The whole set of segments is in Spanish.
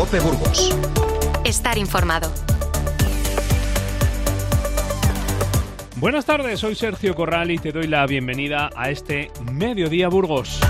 COPE Burgos. Estar informado. Buenas tardes, soy Sergio Corral y te doy la bienvenida a este Mediodía Burgos.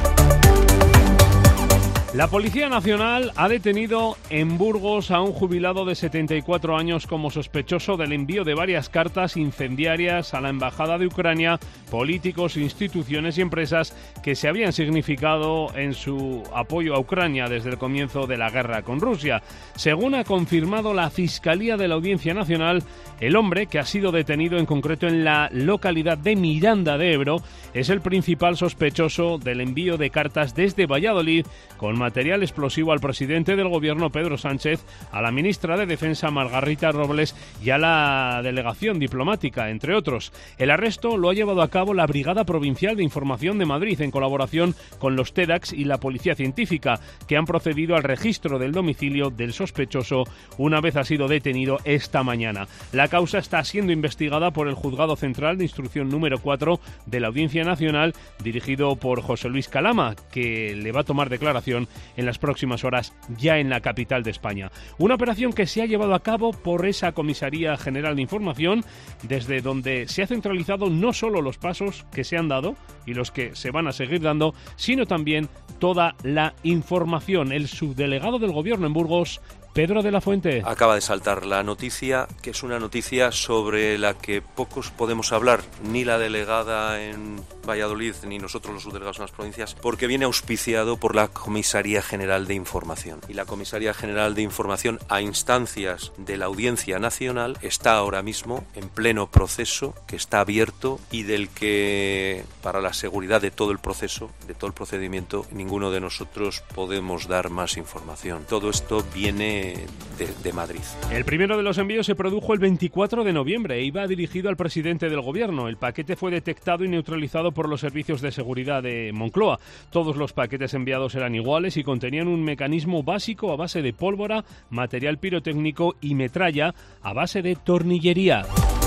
La Policía Nacional ha detenido en Burgos a un jubilado de 74 años como sospechoso del envío de varias cartas incendiarias a la Embajada de Ucrania, políticos, instituciones y empresas que se habían significado en su apoyo a Ucrania desde el comienzo de la guerra con Rusia. Según ha confirmado la Fiscalía de la Audiencia Nacional, el hombre, que ha sido detenido en concreto en la localidad de Miranda de Ebro, es el principal sospechoso del envío de cartas desde Valladolid con material explosivo al presidente del gobierno Pedro Sánchez, a la ministra de Defensa Margarita Robles y a la delegación diplomática, entre otros. El arresto lo ha llevado a cabo la Brigada Provincial de Información de Madrid en colaboración con los TEDx y la Policía Científica, que han procedido al registro del domicilio del sospechoso una vez ha sido detenido esta mañana. La causa está siendo investigada por el Juzgado Central de Instrucción número 4 de la Audiencia Nacional, dirigido por José Luis Calama, que le va a tomar declaración en las próximas horas ya en la capital de España. Una operación que se ha llevado a cabo por esa Comisaría General de Información, desde donde se ha centralizado no solo los pasos que se han dado y los que se van a seguir dando, sino también toda la información. El subdelegado del Gobierno en Burgos, Pedro de la Fuente. Acaba de saltar la noticia, que es una noticia sobre la que pocos podemos hablar, ni la delegada en Valladolid, ni nosotros los subdelegados en las provincias, porque viene auspiciado por la Comisaría General de Información. Y la Comisaría General de Información, a instancias de la Audiencia Nacional, está ahora mismo en pleno proceso, que está abierto y del que, para la seguridad de todo el proceso, de todo el procedimiento, ninguno de nosotros podemos dar más información. Todo esto viene de Madrid. El primero de los envíos se produjo el 24 de noviembre e iba dirigido al presidente del gobierno. El paquete fue detectado y neutralizado por los servicios de seguridad de Moncloa. Todos los paquetes enviados eran iguales y contenían un mecanismo básico a base de pólvora, material pirotécnico y metralla a base de tornillería.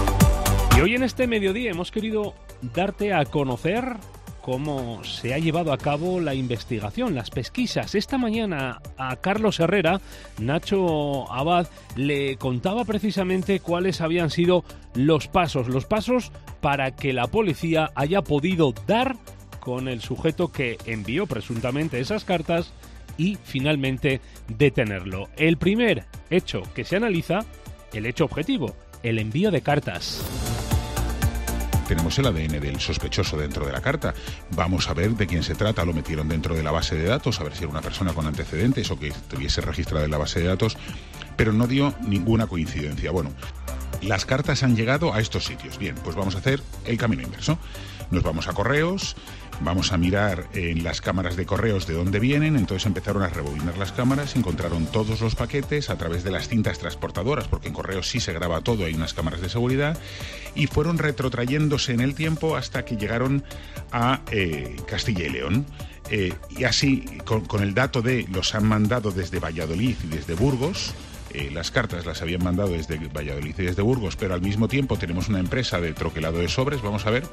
Y hoy en este mediodía hemos querido darte a conocer cómo se ha llevado a cabo la investigación, las pesquisas. Esta mañana a Carlos Herrera, Nacho Abad le contaba precisamente cuáles habían sido los pasos para que la policía haya podido dar con el sujeto que envió presuntamente esas cartas y finalmente detenerlo. El primer hecho que se analiza, el hecho objetivo, el envío de cartas. Tenemos el ADN del sospechoso dentro de la carta. Vamos a ver de quién se trata. Lo metieron dentro de la base de datos, a ver si era una persona con antecedentes o que estuviese registrada en la base de datos, pero no dio ninguna coincidencia. Bueno, las cartas han llegado a estos sitios. Bien, pues vamos a hacer el camino inverso. Nos vamos a correos, vamos a mirar en las cámaras de correos de dónde vienen. Entonces empezaron a rebobinar las cámaras, encontraron todos los paquetes a través de las cintas transportadoras, porque en correos sí se graba todo, hay unas cámaras de seguridad, y fueron retrotrayéndose en el tiempo hasta que llegaron a Castilla y León. Y así, con el dato de los han mandado desde Valladolid y desde Burgos. Las cartas las habían mandado desde Valladolid y desde Burgos, pero al mismo tiempo tenemos una empresa de troquelado de sobres. Vamos a ver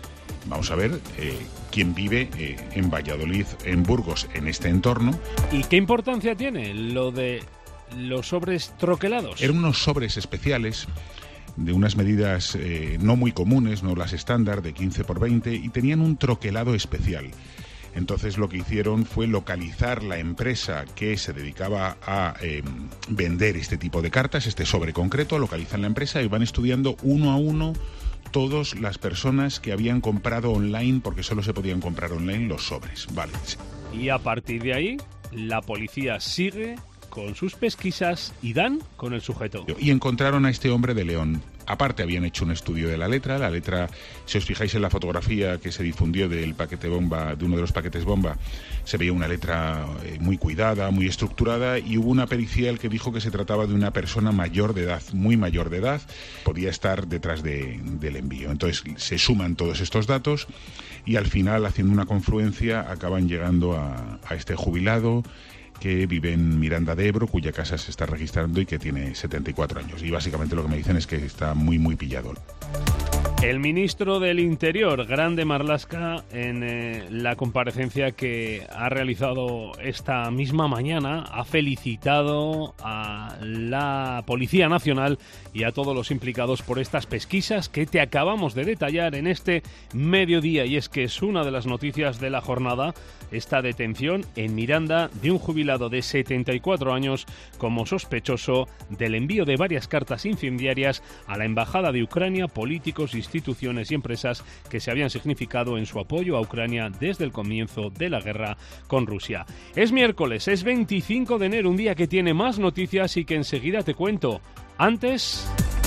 quién vive en Valladolid, en Burgos, en este entorno. ¿Y qué importancia tiene lo de los sobres troquelados? Eran unos sobres especiales de unas medidas no muy comunes, no las estándar, de 15 por 20, y tenían un troquelado especial. Entonces lo que hicieron fue localizar la empresa que se dedicaba a vender este tipo de cartas, este sobre concreto, localizan la empresa y van estudiando uno a uno todas las personas que habían comprado online, porque solo se podían comprar online los sobres. Vale. Y a partir de ahí, la policía sigue con sus pesquisas y dan con el sujeto. Y encontraron a este hombre de León. Aparte habían hecho un estudio de la letra, si os fijáis en la fotografía que se difundió del paquete bomba, de uno de los paquetes bomba, se veía una letra muy cuidada, muy estructurada, y hubo una pericial que dijo que se trataba de una persona mayor de edad, muy mayor de edad, podía estar detrás del envío. Entonces se suman todos estos datos y al final, haciendo una confluencia, acaban llegando a este jubilado que vive en Miranda de Ebro, cuya casa se está registrando y que tiene 74 años. Y básicamente lo que me dicen es que está muy, muy pillado. El ministro del Interior, Grande Marlaska, en la comparecencia que ha realizado esta misma mañana, ha felicitado a la Policía Nacional y a todos los implicados por estas pesquisas que te acabamos de detallar en este mediodía. Y es que es una de las noticias de la jornada, esta detención en Miranda de un jubilado de 74 años como sospechoso del envío de varias cartas incendiarias a la Embajada de Ucrania, políticos, instituciones y empresas que se habían significado en su apoyo a Ucrania desde el comienzo de la guerra con Rusia. Es miércoles, es 25 de enero, un día que tiene más noticias y que enseguida te cuento. Antes...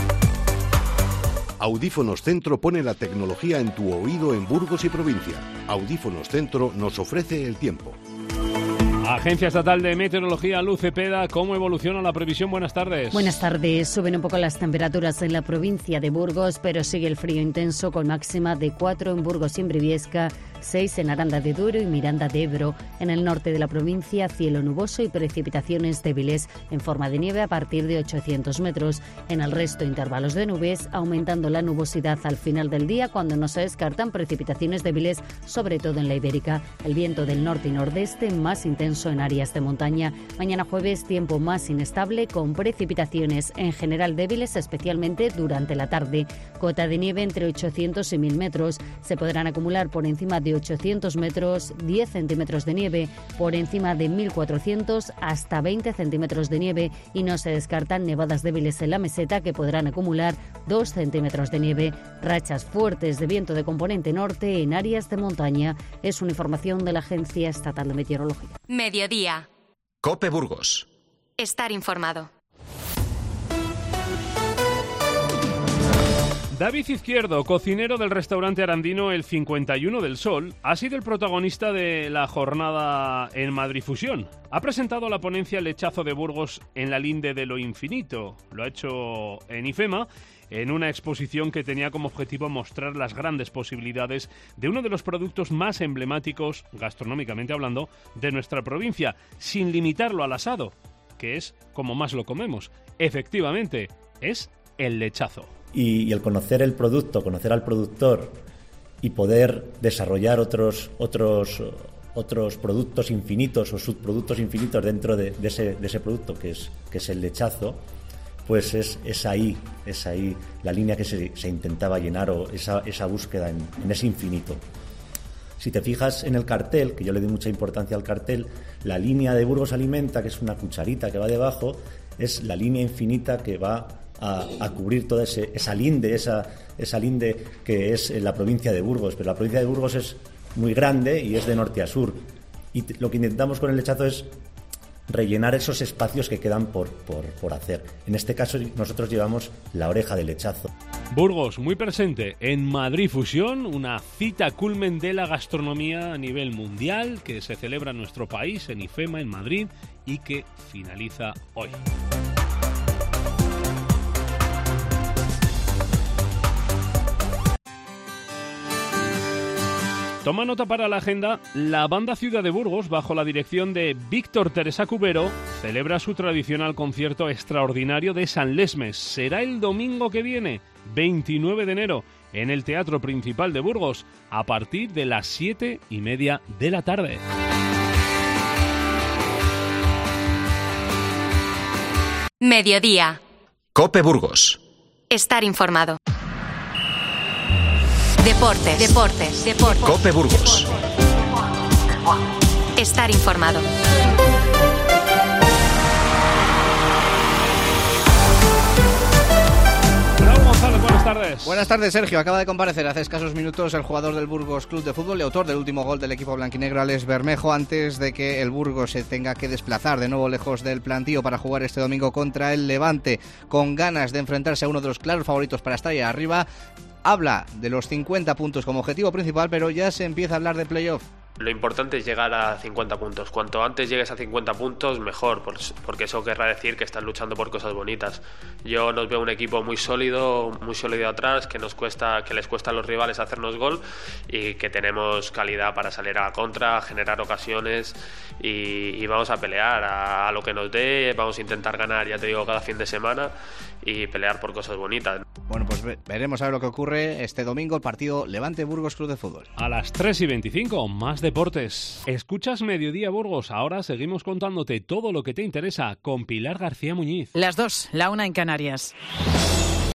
Audífonos Centro pone la tecnología en tu oído en Burgos y provincia. Audífonos Centro nos ofrece el tiempo. Agencia Estatal de Meteorología, Luz Cepeda, ¿cómo evoluciona la previsión? Buenas tardes. Buenas tardes. Suben un poco las temperaturas en la provincia de Burgos, pero sigue el frío intenso con máxima de 4 en Burgos y en Briviesca, 6 en Aranda de Duero y Miranda de Ebro. En el norte de la provincia, cielo nuboso y precipitaciones débiles en forma de nieve a partir de 800 metros. En el resto, intervalos de nubes, aumentando la nubosidad al final del día cuando no se descartan precipitaciones débiles, sobre todo en la Ibérica. El viento del norte y nordeste más intenso en áreas de montaña. Mañana jueves, tiempo más inestable con precipitaciones en general débiles, especialmente durante la tarde. Cota de nieve entre 800 y 1000 metros. Se podrán acumular por encima de 800 metros 10 centímetros de nieve, por encima de 1400 hasta 20 centímetros de nieve y no se descartan nevadas débiles en la meseta que podrán acumular 2 centímetros de nieve. Rachas fuertes de viento de componente norte en áreas de montaña. Es una información de la Agencia Estatal de Meteorología. Mediodía. COPE Burgos. Estar informado. David Izquierdo, cocinero del restaurante arandino El 51 del Sol, ha sido el protagonista de la jornada en Madrid Fusión. Ha presentado la ponencia El lechazo de Burgos en la linde de lo infinito. Lo ha hecho en IFEMA, en una exposición que tenía como objetivo mostrar las grandes posibilidades de uno de los productos más emblemáticos, gastronómicamente hablando, de nuestra provincia, sin limitarlo al asado, que es como más lo comemos. Efectivamente, es el lechazo. Y el conocer el producto, conocer al productor y poder desarrollar otros productos infinitos o subproductos infinitos dentro de ese producto que es el lechazo, pues es ahí la línea que se intentaba llenar, o esa búsqueda en ese infinito. Si te fijas en el cartel, que yo le doy mucha importancia al cartel, la línea de Burgos Alimenta, que es una cucharita que va debajo, es la línea infinita que va a cubrir toda esa linde que es la provincia de Burgos. Pero la provincia de Burgos es muy grande y es de norte a sur. Y lo que intentamos con el lechazo es rellenar esos espacios que quedan por hacer. En este caso nosotros llevamos la oreja del lechazo. Burgos, muy presente en Madrid Fusión, una cita culmen de la gastronomía a nivel mundial que se celebra en nuestro país, en IFEMA, en Madrid, y que finaliza hoy. Toma nota para la agenda, la banda Ciudad de Burgos, bajo la dirección de Víctor Teresa Cubero, celebra su tradicional concierto extraordinario de San Lesmes. Será el domingo que viene, 29 de enero, en el Teatro Principal de Burgos, a partir de las 7:30 de la tarde. Mediodía. COPE Burgos. Estar informado. Deportes. COPE Burgos. Estar informado. Raúl González, buenas tardes. Buenas tardes, Sergio. Acaba de comparecer hace escasos minutos el jugador del Burgos Club de Fútbol y autor del último gol del equipo blanquinegro, Alex Bermejo, antes de que el Burgos se tenga que desplazar de nuevo lejos del plantío para jugar este domingo contra el Levante, con ganas de enfrentarse a uno de los claros favoritos para estar ahí arriba. Habla de los 50 puntos como objetivo principal, pero ya se empieza a hablar de playoff. Lo importante es llegar a 50 puntos. Cuanto antes llegues a 50 puntos, mejor, porque eso querrá decir que están luchando por cosas bonitas. Yo nos veo un equipo muy sólido atrás, que les cuesta a los rivales hacernos gol y que tenemos calidad para salir a la contra, generar ocasiones y vamos a pelear a lo que nos dé. Vamos a intentar ganar, ya te digo, cada fin de semana y pelear por cosas bonitas. Bueno, pues veremos a ver lo que ocurre este domingo, el partido Levante-Burgos Club de Fútbol. A las 3:25, más deportes. Escuchas Mediodía Burgos. Ahora seguimos contándote todo lo que te interesa con Pilar García Muñiz. Las 2, la 1 en Canarias.